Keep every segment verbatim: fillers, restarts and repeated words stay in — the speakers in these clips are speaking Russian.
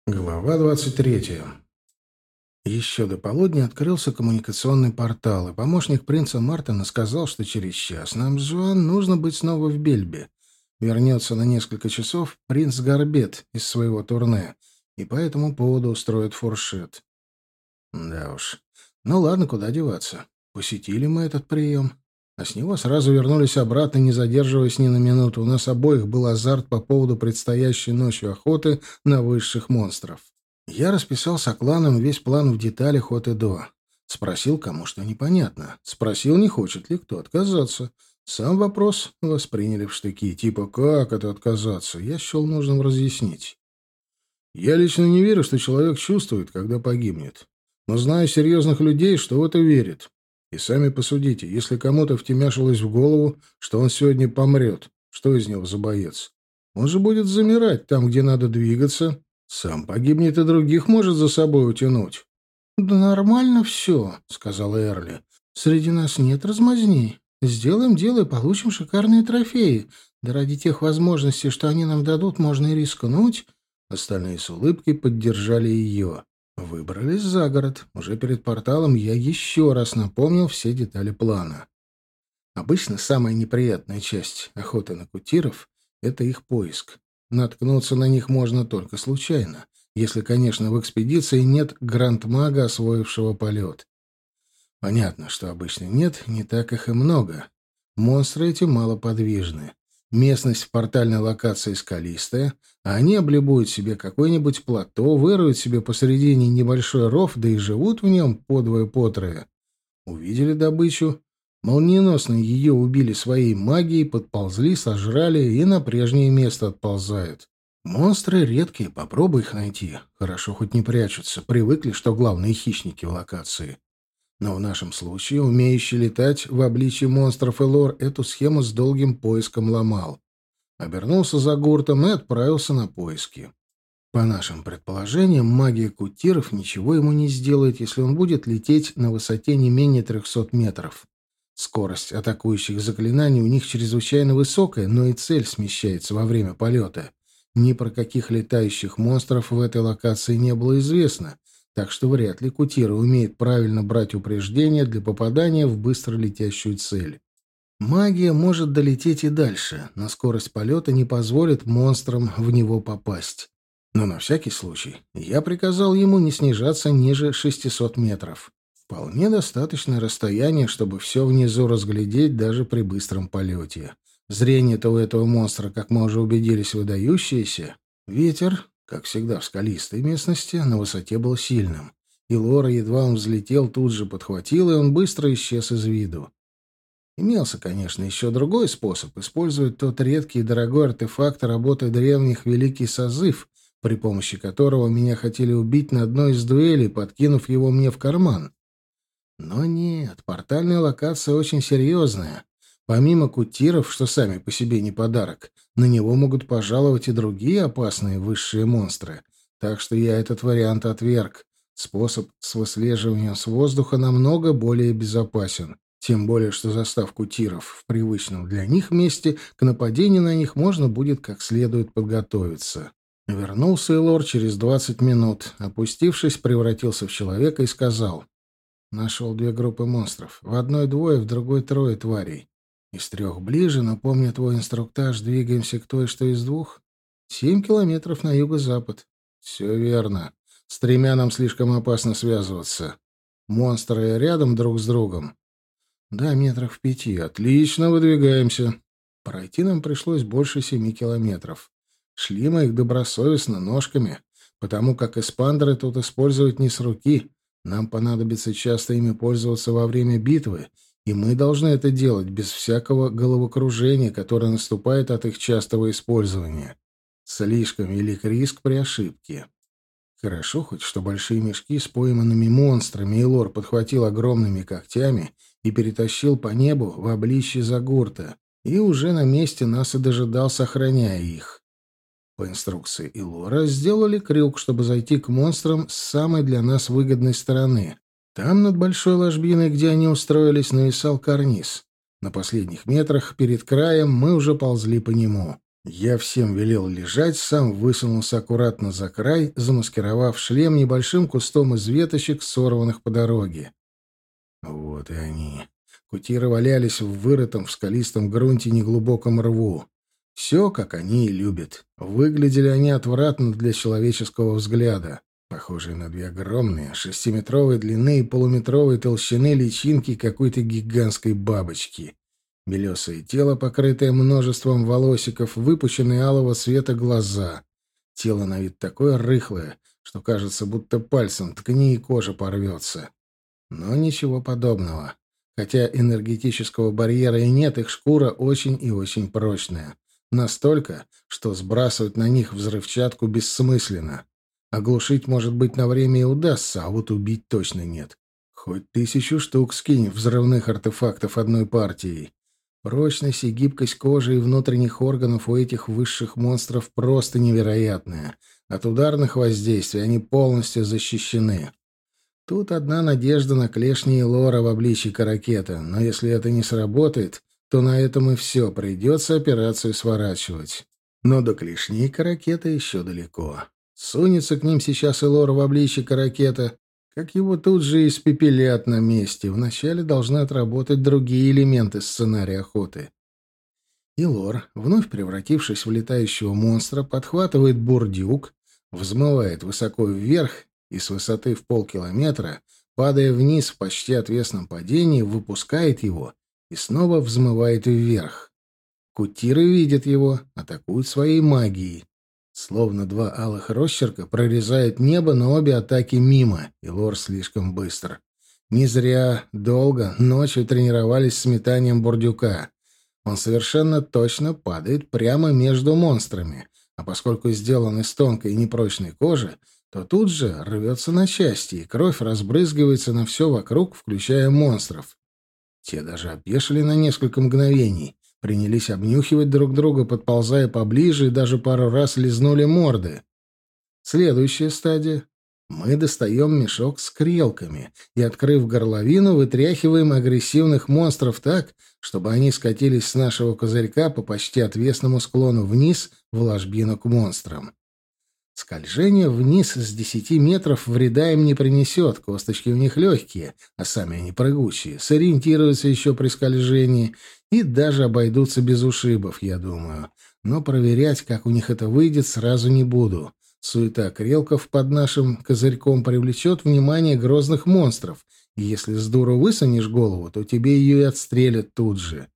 Глава двадцать третья. Еще до полудня открылся коммуникационный портал, и помощник принца Мартина сказал, что через час нам с Жуан нужно быть снова в Бельбе. Вернется на несколько часов принц Горбет из своего турне, и по этому поводу устроит фуршет. Да уж. Ну ладно, куда деваться. Посетили мы этот прием. А с него сразу вернулись обратно, не задерживаясь ни на минуту. У нас обоих был азарт по поводу предстоящей ночью охоты на высших монстров. Я расписал с Акланом весь план в деталях от и до. Спросил, кому что непонятно. Спросил, не хочет ли кто отказаться. Сам вопрос восприняли в штыки. Типа, как это отказаться? Я счел нужным разъяснить. Я лично не верю, что человек чувствует, когда погибнет. Но знаю серьезных людей, что в это верят. И сами посудите, если кому-то втемяшилось в голову, что он сегодня помрет, что из него за боец? Он же будет замирать там, где надо двигаться. Сам погибнет и других может за собой утянуть. — Да нормально все, — сказала Эрли. — Среди нас нет размазней. Сделаем дело и получим шикарные трофеи. Да ради тех возможностей, что они нам дадут, можно и рискнуть. Остальные с улыбкой поддержали ее. Выбрались за город. Уже перед порталом я еще раз напомнил все детали плана. Обычно самая неприятная часть охоты на кутиров — это их поиск. Наткнуться на них можно только случайно, если, конечно, в экспедиции нет гранд-мага, освоившего полет. Понятно, что обычно нет, не так их и много. Монстры эти малоподвижны. Местность в портальной локации скалистая, а они облюбуют себе какое-нибудь плато, выроют себе посередине небольшой ров, да и живут в нем подвое-потрое. Увидели добычу, молниеносно ее убили своей магией, подползли, сожрали и на прежнее место отползают. Монстры редкие, попробуй их найти. Хорошо хоть не прячутся, привыкли, что главные хищники в локации. Но в нашем случае умеющий летать в обличье монстров Элор эту схему с долгим поиском ломал. Обернулся за гуртом и отправился на поиски. По нашим предположениям, магия кутиров ничего ему не сделает, если он будет лететь на высоте не менее трехсот метров. Скорость атакующих заклинаний у них чрезвычайно высокая, но и цель смещается во время полета. Ни про каких летающих монстров в этой локации не было известно, так что вряд ли кутиры умеют правильно брать упреждения для попадания в быстро летящую цель. Магия может долететь и дальше, но скорость полета не позволит монстрам в него попасть. Но на всякий случай я приказал ему не снижаться ниже шестисот метров. Вполне достаточное расстояние, чтобы все внизу разглядеть даже при быстром полете. Зрение-то у этого монстра, как мы уже убедились, выдающееся. Ветер, как всегда в скалистой местности, на высоте был сильным. И Лора, едва он взлетел, тут же подхватил, и он быстро исчез из виду. Имелся, конечно, еще другой способ — использовать тот редкий и дорогой артефакт работы древних «Великий созыв», при помощи которого меня хотели убить на одной из дуэлей, подкинув его мне в карман. Но нет, портальная локация очень серьезная. Помимо кутиров, что сами по себе не подарок, на него могут пожаловать и другие опасные высшие монстры. Так что я этот вариант отверг. Способ с выслеживанием с воздуха намного более безопасен. Тем более, что застав кутиров в привычном для них месте, к нападению на них можно будет как следует подготовиться. Вернулся Элор через двадцать минут. Опустившись, превратился в человека и сказал: «Нашел две группы монстров. В одной двое, в другой трое тварей. Из трех ближе, но, помня твой инструктаж, двигаемся к той, что из двух. Семь километров на юго-запад». «Все верно. С тремя нам слишком опасно связываться. Монстры рядом друг с другом». «Да, метров в пяти. Отлично, выдвигаемся». Пройти нам пришлось больше семи километров. Шли мы их добросовестно, ножками, потому как эспандеры тут использовать не с руки. Нам понадобится часто ими пользоваться во время битвы, и мы должны это делать без всякого головокружения, которое наступает от их частого использования. Слишком велик риск при ошибке. Хорошо хоть, что большие мешки с пойманными монстрами Элор подхватил огромными когтями и перетащил по небу в обличье Загурта, и уже на месте нас и дожидался, охраняя их. По инструкции Элора сделали крюк, чтобы зайти к монстрам с самой для нас выгодной стороны. Там, над большой ложбиной, где они устроились, нависал карниз. На последних метрах перед краем мы уже ползли по нему. Я всем велел лежать, сам высунулся аккуратно за край, замаскировав шлем небольшим кустом из веточек, сорванных по дороге. Вот и они. Кутиры валялись в вырытом в скалистом грунте неглубоком рву. Все, как они и любят. Выглядели они отвратно для человеческого взгляда. Похожие на две огромные, шестиметровой длины и полуметровой толщины личинки какой-то гигантской бабочки. Белесое тело, покрытое множеством волосиков, выпученные алого цвета глаза. Тело на вид такое рыхлое, что кажется, будто пальцем ткни и кожа порвется. Но ничего подобного. Хотя энергетического барьера и нет, их шкура очень и очень прочная. Настолько, что сбрасывать на них взрывчатку бессмысленно. Оглушить, может быть, на время и удастся, а вот убить точно нет. Хоть тысячу штук скинь взрывных артефактов одной партией. Прочность и гибкость кожи и внутренних органов у этих высших монстров просто невероятная. От ударных воздействий они полностью защищены. Тут одна надежда на клешни и лора в обличии каракета, но если это не сработает, то на этом и все, придется операцию сворачивать. Но до клешней каракета еще далеко. Сунется к ним сейчас и лор в обличии каракета, как его тут же испепелят на месте. Вначале должны отработать другие элементы сценария охоты. И лор, вновь превратившись в летающего монстра, подхватывает бурдюк, взмывает высоко вверх и с высоты в полкилометра, падая вниз в почти отвесном падении, выпускает его и снова взмывает вверх. Кутиры видят его, атакуют своей магией. Словно два алых росчерка прорезают небо, но обе атаки мимо, и лор слишком быстр. Не зря долго ночью тренировались с метанием бурдюка. Он совершенно точно падает прямо между монстрами, а поскольку сделан из тонкой и непрочной кожи, то тут же рвется на части, и кровь разбрызгивается на все вокруг, включая монстров. Те даже опешили на несколько мгновений, принялись обнюхивать друг друга, подползая поближе, и даже пару раз лизнули морды. Следующая стадия. Мы достаем мешок с крелками и, открыв горловину, вытряхиваем агрессивных монстров так, чтобы они скатились с нашего козырька по почти отвесному склону вниз в ложбину к монстрам. Скольжение вниз с десяти метров вреда им не принесет, косточки у них легкие, а сами они прыгучие, сориентируются еще при скольжении и даже обойдутся без ушибов, я думаю. Но проверять, как у них это выйдет, сразу не буду. Суета крелков под нашим козырьком привлечет внимание грозных монстров, и если с дуру высунешь голову, то тебе ее и отстрелят тут же.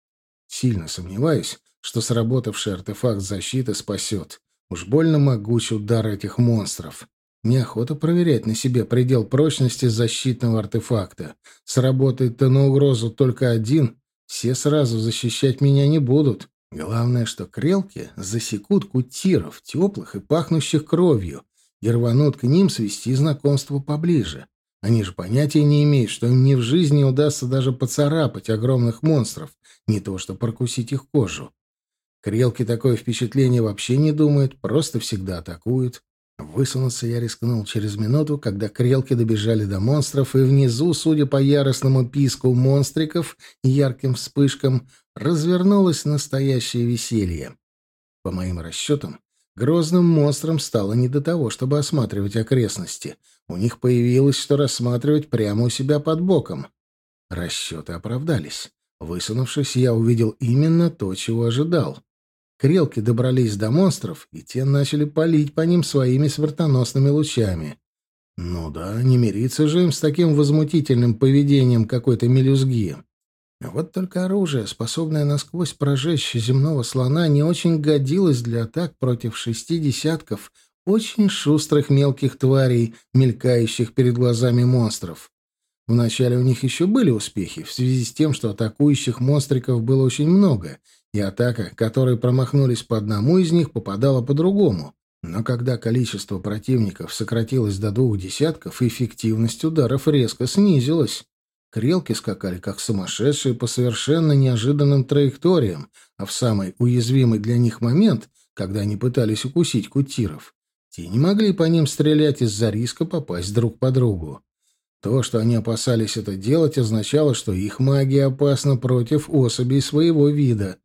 Сильно сомневаюсь, что сработавший артефакт защиты спасет. Уж больно могуч удар этих монстров. Неохота проверять на себе предел прочности защитного артефакта. Сработает-то на угрозу только один, все сразу защищать меня не будут. Главное, что крелки засекут кутиров, теплых и пахнущих кровью, и рванут к ним свести знакомство поближе. Они же понятия не имеют, что им ни в жизни не удастся даже поцарапать огромных монстров, не то что прокусить их кожу. Крелки такое впечатление вообще не думают, просто всегда атакуют. Высунуться я рискнул через минуту, когда крелки добежали до монстров, и внизу, судя по яростному писку монстриков и ярким вспышкам, развернулось настоящее веселье. По моим расчетам, грозным монстрам стало не до того, чтобы осматривать окрестности. У них появилось, что рассматривать прямо у себя под боком. Расчеты оправдались. Высунувшись, я увидел именно то, чего ожидал. Крелки добрались до монстров, и те начали палить по ним своими смертоносными лучами. Ну да, не мириться же им с таким возмутительным поведением какой-то мелюзги. Вот только оружие, способное насквозь прожечь земного слона, не очень годилось для атак против шести десятков очень шустрых мелких тварей, мелькающих перед глазами монстров. Вначале у них еще были успехи, в связи с тем, что атакующих монстриков было очень много, и атака, которой промахнулись по одному из них, попадала по другому. Но когда количество противников сократилось до двух десятков, эффективность ударов резко снизилась. Крелки скакали как сумасшедшие по совершенно неожиданным траекториям, а в самый уязвимый для них момент, когда они пытались укусить кутиров, те не могли по ним стрелять из-за риска попасть друг по другу. То, что они опасались это делать, означало, что их магия опасна против особей своего вида.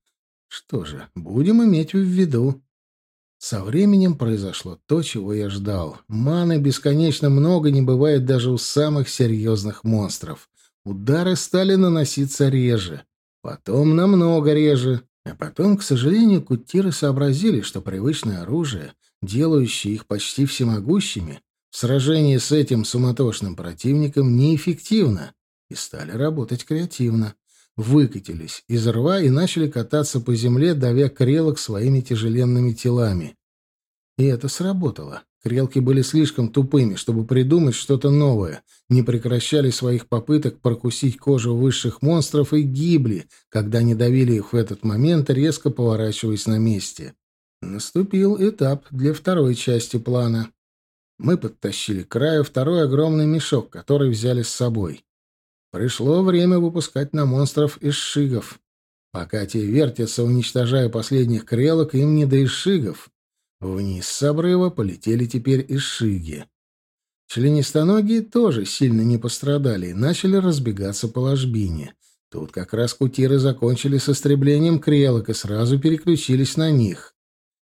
Что же, будем иметь в виду. Со временем произошло то, чего я ждал. Маны бесконечно много не бывает даже у самых серьезных монстров. Удары стали наноситься реже, потом намного реже. А потом, к сожалению, кутиры сообразили, что привычное оружие, делающее их почти всемогущими, в сражении с этим суматошным противником неэффективно, и стали работать креативно. Выкатились из рва и начали кататься по земле, давя крелок своими тяжеленными телами. И это сработало. Крелки были слишком тупыми, чтобы придумать что-то новое, не прекращали своих попыток прокусить кожу высших монстров и гибли, когда они давили их в этот момент, резко поворачиваясь на месте. Наступил этап для второй части плана. Мы подтащили к краю второй огромный мешок, который взяли с собой. Пришло время выпускать на монстров ишшигов. Пока те вертятся, уничтожая последних крелок, им не до ишшигов. Вниз с обрыва полетели теперь ишшиги. Членистоногие тоже сильно не пострадали и начали разбегаться по ложбине. Тут как раз кутиры закончили с истреблением крелок и сразу переключились на них.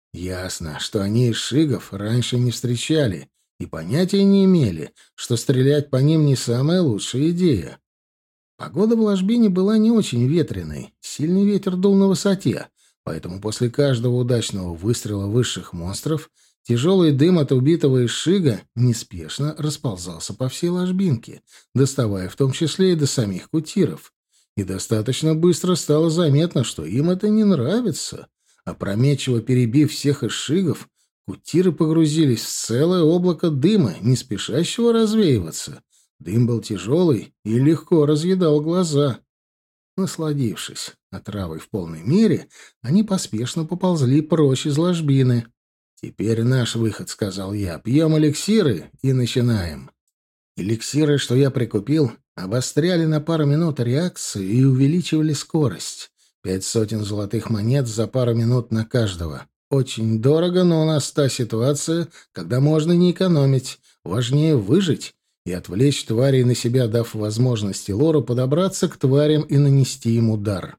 Ясно, что они ишшигов раньше не встречали и понятия не имели, что стрелять по ним не самая лучшая идея. Погода в ложбине была не очень ветреной, сильный ветер дул на высоте, поэтому после каждого удачного выстрела высших монстров тяжелый дым от убитого ишшига неспешно расползался по всей ложбинке, доставая в том числе и до самих кутиров. И достаточно быстро стало заметно, что им это не нравится. Опрометчиво перебив всех ишшигов, кутиры погрузились в целое облако дыма, не спешащего развеиваться. Дым был тяжелый и легко разъедал глаза. Насладившись отравой в полной мере, они поспешно поползли прочь из ложбины. «Теперь наш выход», — сказал я. «Пьем эликсиры и начинаем». Эликсиры, что я прикупил, обостряли на пару минут реакцию и увеличивали скорость. Пять сотен золотых монет за пару минут на каждого. Очень дорого, но у нас та ситуация, когда можно не экономить. Важнее выжить и отвлечь тварей на себя, дав возможности Лору подобраться к тварям и нанести им удар.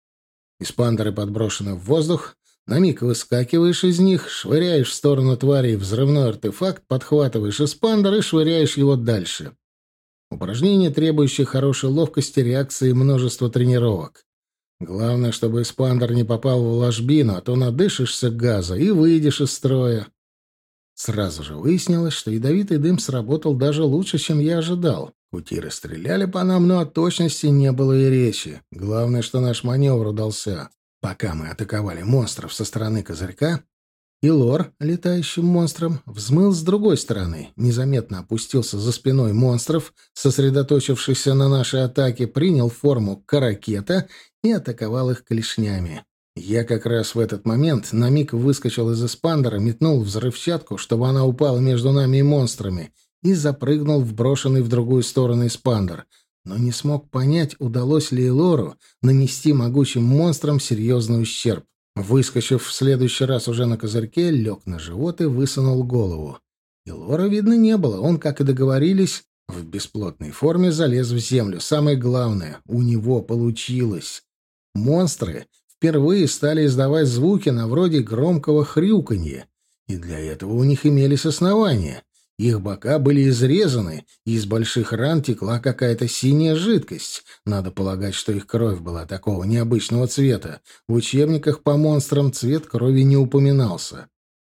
Испандеры подброшены в воздух, на миг выскакиваешь из них, швыряешь в сторону тварей взрывной артефакт, подхватываешь испандер и швыряешь его дальше. Упражнение, требующее хорошей ловкости, реакции и множества тренировок. Главное, чтобы эспандер не попал в ложбину, а то надышишься газа и выйдешь из строя. Сразу же выяснилось, что ядовитый дым сработал даже лучше, чем я ожидал. Кутиры стреляли по нам, но о точности не было и речи. Главное, что наш маневр удался. Пока мы атаковали монстров со стороны козырька, Илор, летающим монстром, взмыл с другой стороны, незаметно опустился за спиной монстров, сосредоточившихся на нашей атаке, принял форму каракета и атаковал их клешнями. Я как раз в этот момент на миг выскочил из эспандера, метнул взрывчатку, чтобы она упала между нами и монстрами, и запрыгнул в брошенный в другую сторону эспандер, но не смог понять, удалось ли Илору нанести могучим монстрам серьезный ущерб. Выскочив в следующий раз уже на козырьке, лег на живот и высунул голову. Илора видно не было, он, как и договорились, в бесплотной форме залез в землю. Самое главное, у него получилось. Монстры впервые стали издавать звуки на вроде громкого хрюканья, и для этого у них имелись основания. Их бока были изрезаны, и из больших ран текла какая-то синяя жидкость. Надо полагать, что их кровь была такого необычного цвета. В учебниках по монстрам цвет крови не упоминался.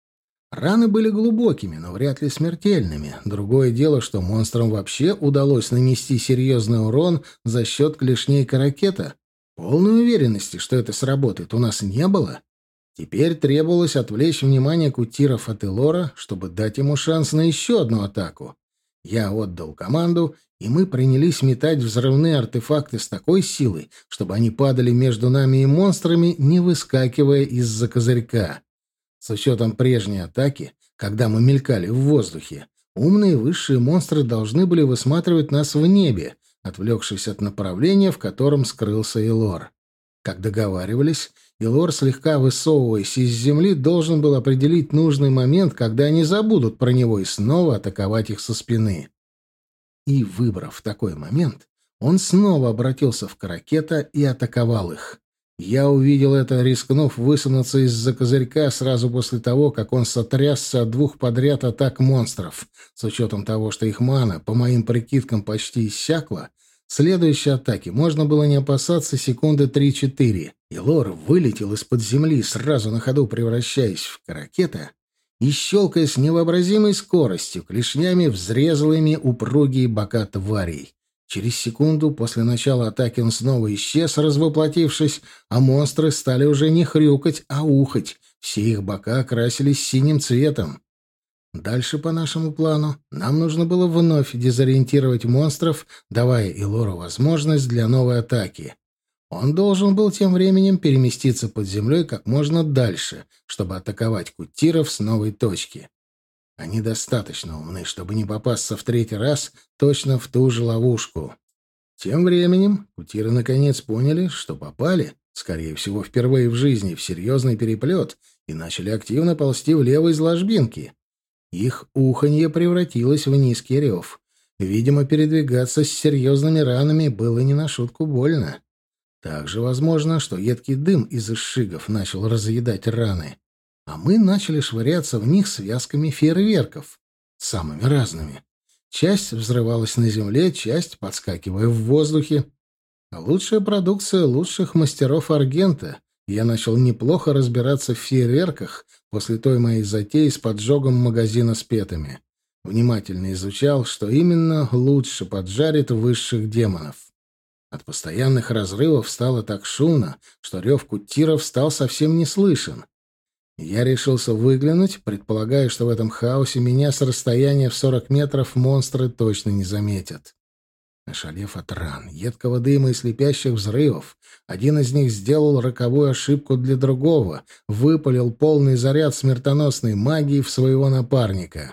Раны были глубокими, но вряд ли смертельными. Другое дело, что монстрам вообще удалось нанести серьезный урон за счет клешней каракета. Полной уверенности, что это сработает, у нас не было. Теперь требовалось отвлечь внимание кутиров от Илора, чтобы дать ему шанс на еще одну атаку. Я отдал команду, и мы принялись метать взрывные артефакты с такой силой, чтобы они падали между нами и монстрами, не выскакивая из-за козырька. С учетом прежней атаки, когда мы мелькали в воздухе, умные высшие монстры должны были высматривать нас в небе, отвлекшись от направления, в котором скрылся Илор. Как договаривались, Илор, слегка высовываясь из земли, должен был определить нужный момент, когда они забудут про него, и снова атаковать их со спины. И, выбрав такой момент, он снова обратился в каракета и атаковал их. Я увидел это, рискнув высунуться из-за козырька сразу после того, как он сотрясся от двух подряд атак монстров. С учетом того, что их мана, по моим прикидкам, почти иссякла, следующей атаки можно было не опасаться секунды три-четыре. И Лор вылетел из-под земли, сразу на ходу превращаясь в каракета, и, щелкая с невообразимой скоростью, клешнями взрезал ими упругие бока тварей. Через секунду после начала атаки он снова исчез, развоплотившись, а монстры стали уже не хрюкать, а ухать. Все их бока окрасились синим цветом. Дальше, по нашему плану, нам нужно было вновь дезориентировать монстров, давая Илору возможность для новой атаки. Он должен был тем временем переместиться под землей как можно дальше, чтобы атаковать кутиров с новой точки. Они достаточно умны, чтобы не попасться в третий раз точно в ту же ловушку. Тем временем кутиры наконец поняли, что попали, скорее всего, впервые в жизни, в серьезный переплет и начали активно ползти влево из ложбинки. Их уханье превратилось в низкий рев. Видимо, передвигаться с серьезными ранами было не на шутку больно. Также возможно, что едкий дым из изшигов начал разъедать раны. А мы начали швыряться в них связками фейерверков. Самыми разными. Часть взрывалась на земле, часть подскакивая в воздухе. А лучшая продукция лучших мастеров Аргента. Я начал неплохо разбираться в фейерверках после той моей затеи с поджогом магазина с петами. Внимательно изучал, что именно лучше поджарит высших демонов. От постоянных разрывов стало так шумно, что рев кутиров стал совсем не слышен. Я решился выглянуть, предполагая, что в этом хаосе меня с расстояния в сорок метров монстры точно не заметят. Ошалев от ран, едкого дыма и слепящих взрывов, один из них сделал роковую ошибку для другого, выпалил полный заряд смертоносной магии в своего напарника.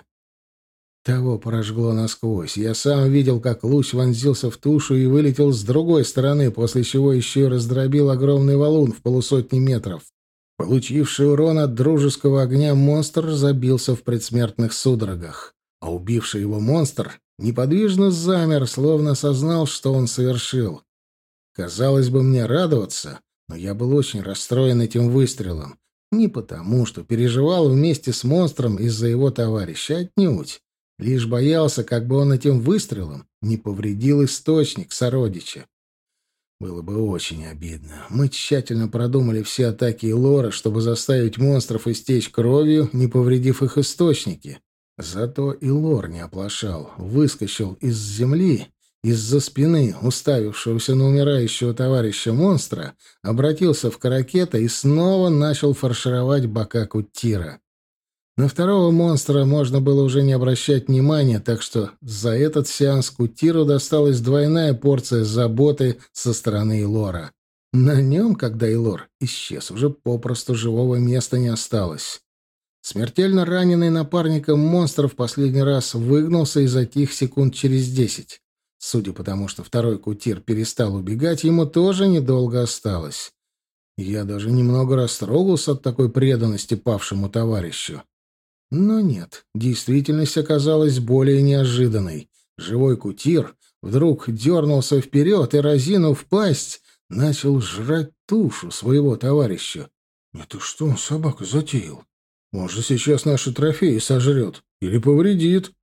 Того прожгло насквозь. Я сам видел, как луч вонзился в тушу и вылетел с другой стороны, после чего еще и раздробил огромный валун в полусотни метров. Получивший урон от дружеского огня монстр забился в предсмертных судорогах, а убивший его монстр неподвижно замер, словно осознал, что он совершил. Казалось бы, мне радоваться, но я был очень расстроен этим выстрелом. Не потому, что переживал вместе с монстром из-за его товарища, отнюдь. Лишь боялся, как бы он этим выстрелом не повредил источник сородича. Было бы очень обидно. Мы тщательно продумали все атаки Илора, чтобы заставить монстров истечь кровью, не повредив их источники. Зато Илор не оплошал, выскочил из земли, из-за спины уставившегося на умирающего товарища монстра, обратился в каракета и снова начал фаршировать бока Куттира. На второго монстра можно было уже не обращать внимания, так что за этот сеанс Кутиру досталась двойная порция заботы со стороны Илора. На нем, когда Илор исчез, уже попросту живого места не осталось. Смертельно раненый напарником монстр в последний раз выгнулся и затих секунд через десять. Судя по тому, что второй Кутир перестал убегать, ему тоже недолго осталось. Я даже немного растрогался от такой преданности павшему товарищу. Но нет, действительность оказалась более неожиданной. Живой Кутир вдруг дернулся вперед и, разинув пасть, начал жрать тушу своего товарища. «Это что он, собака, затеял? Он же сейчас наши трофеи сожрет или повредит».